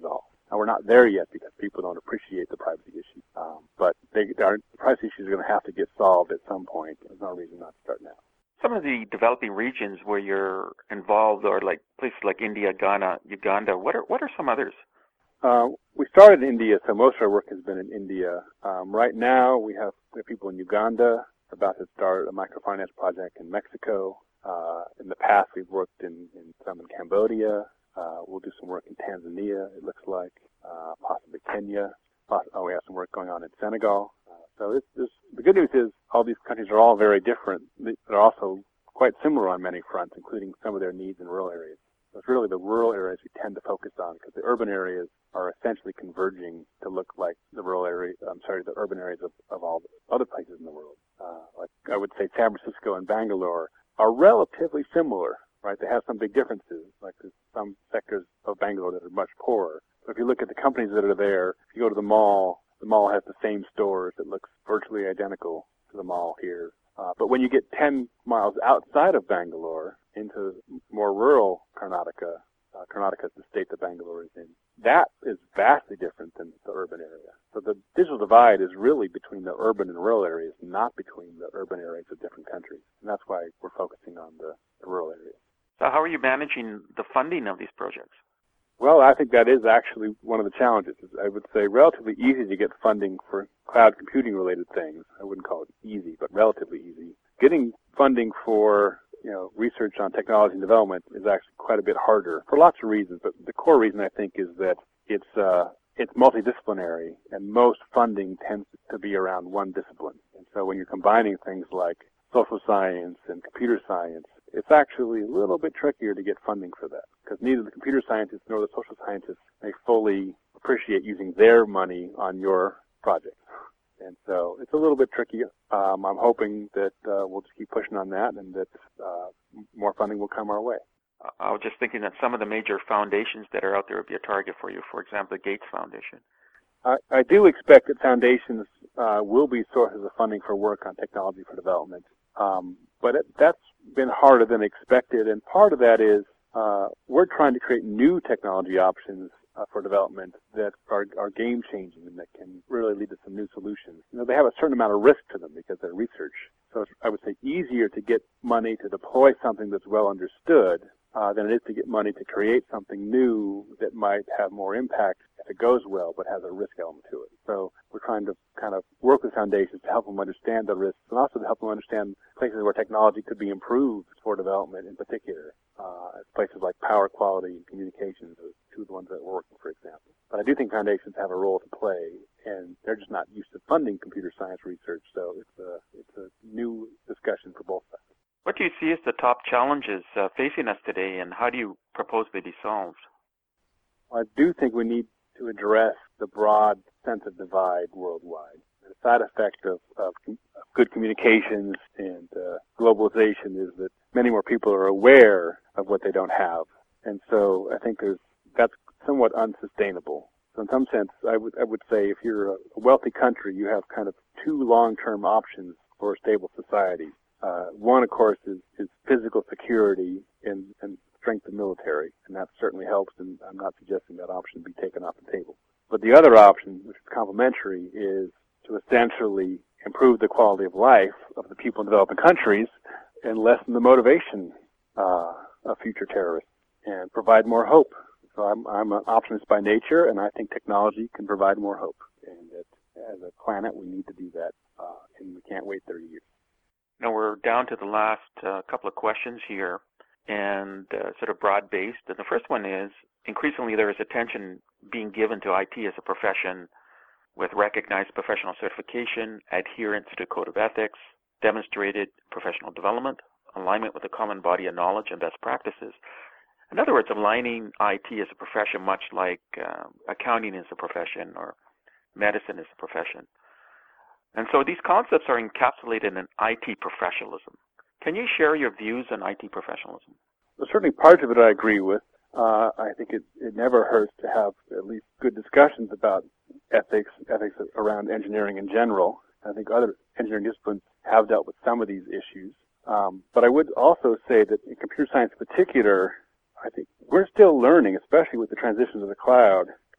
Now, we're not there yet because people don't appreciate the privacy issue. Um, but they, our, the privacy issues are going to have to get solved at some point. There's no reason not to start now. Some of the developing regions where you're involved, or like places like India, Ghana, Uganda, what are what are some others? Uh, we started in India, so most of our work has been in India. Um, right now, we have, we have people in Uganda, about to start a microfinance project in Mexico. Uh, in the past, we've worked in, in some in Cambodia. Uh, we'll do some work in Tanzania, it looks like, uh, possibly Kenya. Poss- oh, we have some work going on in Senegal. Uh, so it's, it's, the good news is all these countries are all very different. They're also quite similar on many fronts, including some of their needs in rural areas. So it's really the rural areas we tend to focus on because the urban areas are essentially converging to look like the rural area, I'm sorry, the urban areas of, of all the other places in the world. Uh, like I would say San Francisco and Bangalore are relatively similar, right? They have some big differences, like there's some sectors of Bangalore that are much poorer. So if you look at the companies that are there, if you go to the mall, the mall has the same stores. It looks virtually identical to the mall here. Uh, but when you get ten miles outside of Bangalore into more rural Karnataka, uh, Karnataka is the state that Bangalore is in, that is vastly different than the urban area. So the digital divide is really between the urban and rural areas, not between the urban areas of different countries. And that's why we're focusing on the, the rural areas. So how are you managing the funding of these projects? Well, I think that is actually one of the challenges. I would say relatively easy to get funding for cloud computing related things. I wouldn't call it easy, but relatively easy. Getting funding for, you know, research on technology and development is actually quite a bit harder for lots of reasons. But the core reason, I think, is that it's, uh, it's multidisciplinary, and most funding tends to be around one discipline. And so when you're combining things like social science and computer science, it's actually a little bit trickier to get funding for that because neither the computer scientists nor the social scientists may fully appreciate using their money on your project. And so it's a little bit tricky. Um, I'm hoping that uh, we'll just keep pushing on that and that uh, more funding will come our way. I was just thinking that some of the major foundations that are out there would be a target for you. For example, the Gates Foundation. I, I do expect that foundations uh, will be sources of funding for work on technology for development. Um, but it, that's been harder than expected, and part of that is uh, we're trying to create new technology options uh, for development that are, are game-changing and that can really lead to some new solutions. You know, they have a certain amount of risk to them because they're research. So it's, I would say, easier to get money to deploy something that's well understood uh, than it is to get money to create something new that might have more impact if it goes well, but has a risk element to it. So we're trying to kind of work with foundations to help them understand the risks and also to help them understand places where technology could be improved for development in particular. Uh, places like power quality and communications are two of the ones that we're working, for example. But I do think foundations have a role to play, and they're just not used to funding computer science research, so it's a, it's a new discussion for both sides. What do you see as the top challenges uh, facing us today, and how do you propose they be solved? I do think we need to address the broad sense of divide worldwide. The side effect of, of, of good communications and uh, globalization is that many more people are aware of what they don't have. And so I think there's, that's somewhat unsustainable. So in some sense, I would, I would say if you're a wealthy country, you have kind of two long-term options for a stable society. Uh, one, of course, is, is physical security and, and strength of military, and that certainly helps, and I'm not suggesting that option be taken off the table. But the other option, which is complementary, is to essentially improve the quality of life of the people in developing countries and lessen the motivation uh, of future terrorists and provide more hope. So I'm, I'm an optimist by nature, and I think technology can provide more hope. And that as a planet, we need to do that, uh, and we can't wait thirty years. Now we're down to the last uh, couple of questions here, and uh, sort of broad-based. And the first one is, increasingly there is attention being given to I T as a profession with recognized professional certification, adherence to code of ethics, demonstrated professional development, alignment with a common body of knowledge and best practices. In other words, aligning I T as a profession much like uh, accounting is a profession or medicine is a profession. And so these concepts are encapsulated in I T professionalism. Can you share your views on I T professionalism? Well, certainly parts of it I agree with. Uh, I think it, it never hurts to have at least good discussions about ethics, ethics around engineering in general. I think other engineering disciplines have dealt with some of these issues. Um, but I would also say that in computer science in particular, I think we're still learning, especially with the transition to the cloud,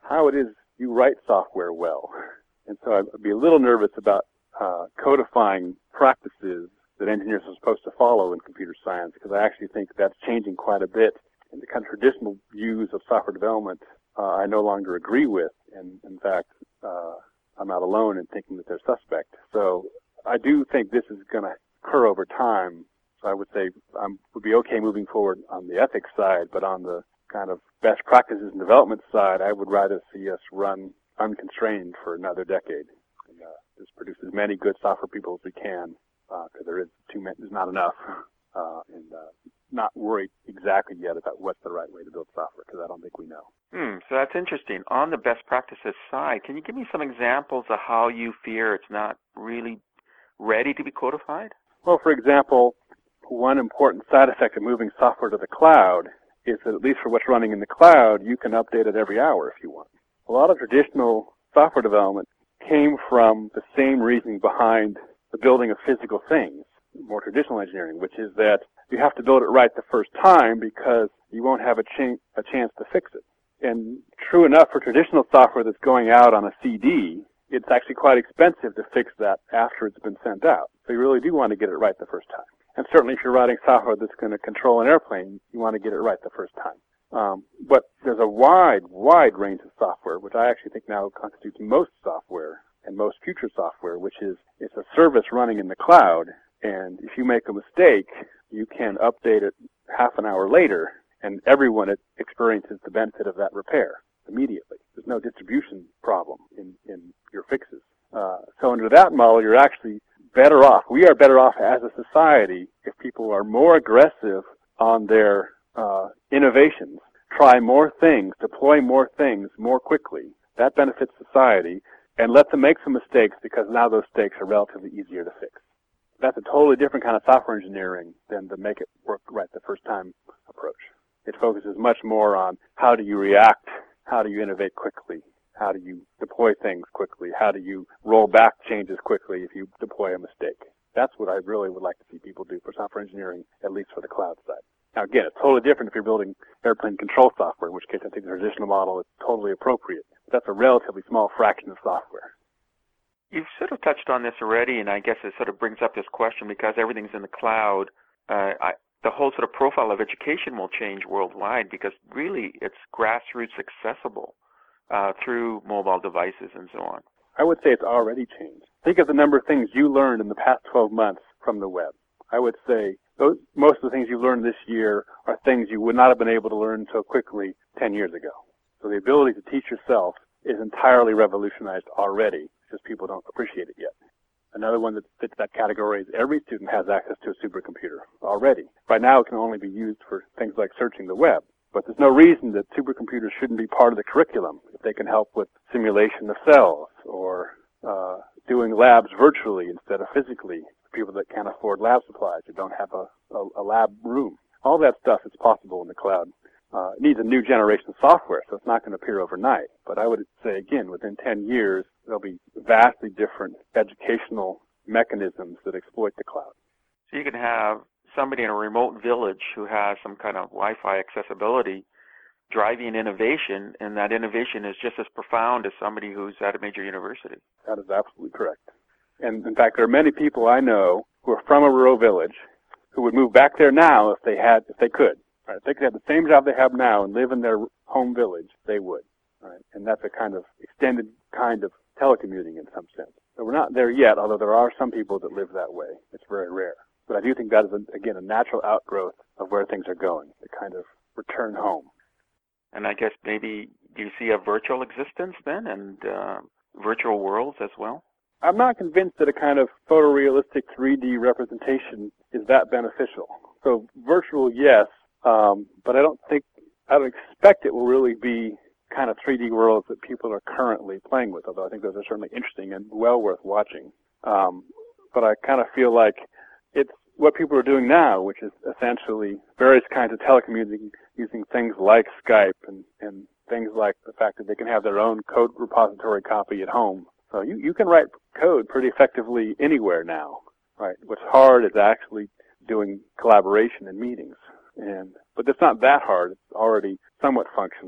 how it is you write software well. And so I'd be a little nervous about uh, codifying practices that engineers are supposed to follow in computer science, because I actually think that's changing quite a bit. And the kind of traditional views of software development uh, I no longer agree with. And in fact, uh, I'm not alone in thinking that they're suspect. So I do think this is going to occur over time. So I would say I would be okay moving forward on the ethics side, but on the kind of best practices and development side, I would rather see us run unconstrained for another decade and uh, just produce as many good software people as we can, because uh, there is too many, there's not enough, uh, and uh, not worried exactly yet about what's the right way to build software, because I don't think we know. Hmm, so that's interesting. On the best practices side, can you give me some examples of how you fear it's not really ready to be codified? Well, for example, one important side effect of moving software to the cloud is that at least for what's running in the cloud, you can update it every hour if you want. A lot of traditional software development came from the same reasoning behind the building of physical things, more traditional engineering, which is that you have to build it right the first time because you won't have a, ch- a chance to fix it. And true enough, for traditional software that's going out on a C D, it's actually quite expensive to fix that after it's been sent out. So you really do want to get it right the first time. And certainly if you're writing software that's going to control an airplane, you want to get it right the first time. Um, but there's a wide, wide range of software, which I actually think now constitutes most software and most future software, which is it's a service running in the cloud. And if you make a mistake, you can update it half an hour later, and everyone experiences the benefit of that repair immediately. There's no distribution problem in, in your fixes. Uh, so under that model, you're actually better off. We are better off as a society if people are more aggressive on their uh, innovations, try more things, deploy more things more quickly. That benefits society, and let them make some mistakes because now those mistakes are relatively easier to fix. That's a totally different kind of software engineering than the make it work right the first time approach. It focuses much more on how do you react, how do you innovate quickly, how do you deploy things quickly, how do you roll back changes quickly if you deploy a mistake. That's what I really would like to see people do for software engineering, at least for the cloud side. Now again, it's totally different if you're building airplane control software, in which case I think the traditional model is totally appropriate. That's a relatively small fraction of software. You've sort of touched on this already, and I guess it sort of brings up this question because everything's in the cloud. Uh, I, the whole sort of profile of education will change worldwide because really it's grassroots accessible uh, through mobile devices and so on. I would say it's already changed. Think of the number of things you learned in the past twelve months from the web. I would say those, most of the things you learned this year are things you would not have been able to learn so quickly ten years ago. So the ability to teach yourself is entirely revolutionized already, just people don't appreciate it yet. Another one that fits that category is every student has access to a supercomputer already. Right now it can only be used for things like searching the web, but there's no reason that supercomputers shouldn't be part of the curriculum if they can help with simulation of cells or uh, doing labs virtually instead of physically for people that can't afford lab supplies or don't have a, a, a lab room. All that stuff is possible in the cloud. Uh, it needs a new generation of software, so it's not going to appear overnight. But I would say, again, within ten years, there'll be vastly different educational mechanisms that exploit the cloud. So you can have somebody in a remote village who has some kind of Wi-Fi accessibility driving innovation, and that innovation is just as profound as somebody who's at a major university. That is absolutely correct. And in fact, there are many people I know who are from a rural village who would move back there now if they had, if they could. Right? If they could have the same job they have now and live in their home village, they would. Right? And that's a kind of extended kind of telecommuting in some sense. So we're not there yet, although there are some people that live that way. It's very rare. But I do think that is, a, again, a natural outgrowth of where things are going, the kind of return home. And I guess maybe do you see a virtual existence then and uh, virtual worlds as well? I'm not convinced that a kind of photorealistic three D representation is that beneficial. So virtual, yes, um, but I don't think, I don't expect it will really be kind of three D worlds that people are currently playing with, although I think those are certainly interesting and well worth watching. Um, but I kind of feel like it's what people are doing now, which is essentially various kinds of telecommuting using things like Skype and, and things like the fact that they can have their own code repository copy at home. So you, you can write code pretty effectively anywhere now, right? What's hard is actually doing collaboration and meetings. And, but it's not that hard. It's already somewhat functional.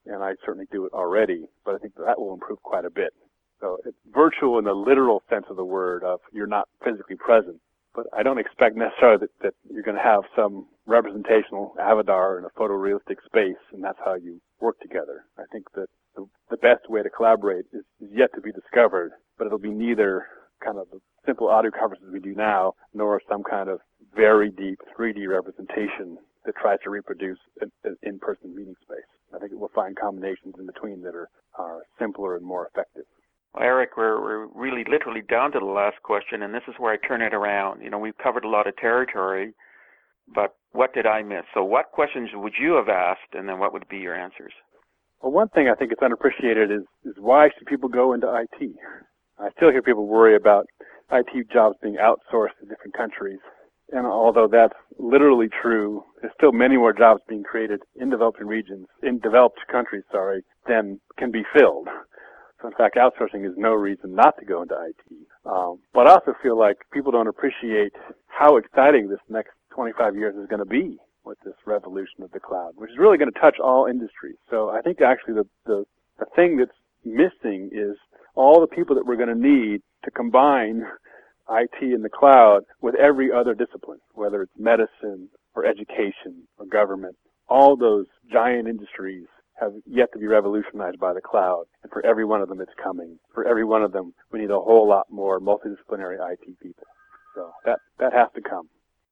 and I certainly do it already, but I think that will improve quite a bit. So it's virtual in the literal sense of the word of you're not physically present, but I don't expect necessarily that, that you're going to have some representational avatar in a photorealistic space, and that's how you work together. I think that the, the best way to collaborate is, is yet to be discovered, but it'll be neither kind of the simple audio conferences we do now, nor some kind of very deep three D representation that tries to reproduce an, an in-person meeting space. I think it will find combinations in between that are, are simpler and more effective. Well, Eric, we're, we're really literally down to the last question, and this is where I turn it around. You know, we've covered a lot of territory, but what did I miss? So what questions would you have asked, and then what would be your answers? Well, one thing I think is underappreciated is, is why should people go into I T? I still hear people worry about I T jobs being outsourced to different countries. And although that's literally true, there's still many more jobs being created in developing regions, in developed countries, sorry, than can be filled. So in fact, outsourcing is no reason not to go into I T. Um, but I also feel like people don't appreciate how exciting this next twenty-five years is going to be with this revolution of the cloud, which is really going to touch all industries. So I think actually the, the, the thing that's missing is all the people that we're going to need to combine I T in the cloud with every other discipline, whether it's medicine or education or government. All those giant industries have yet to be revolutionized by the cloud, and for every one of them it's coming. For every one of them, we need a whole lot more multidisciplinary I T people. So that, that has to come.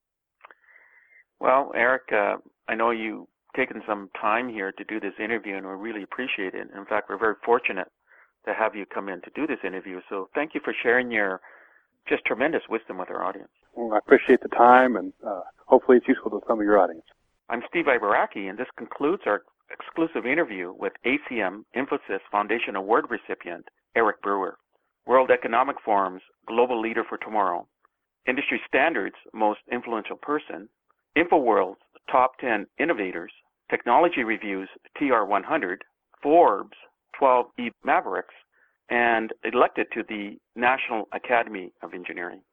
Well, Eric, uh, I know you've taken some time here to do this interview, and we really appreciate it. In fact, we're very fortunate to have you come in to do this interview. So thank you for sharing your just tremendous wisdom with our audience. Well, I appreciate the time, and uh, hopefully it's useful to some of your audience. I'm Steve Ibaraki, and this concludes our exclusive interview with A C M Infosys Foundation Award recipient Eric Brewer, World Economic Forum's Global Leader for Tomorrow, Industry Standards Most Influential Person, InfoWorld's Top ten Innovators, Technology Review's T R one hundred, Forbes' twelve E Mavericks, and elected to the National Academy of Engineering.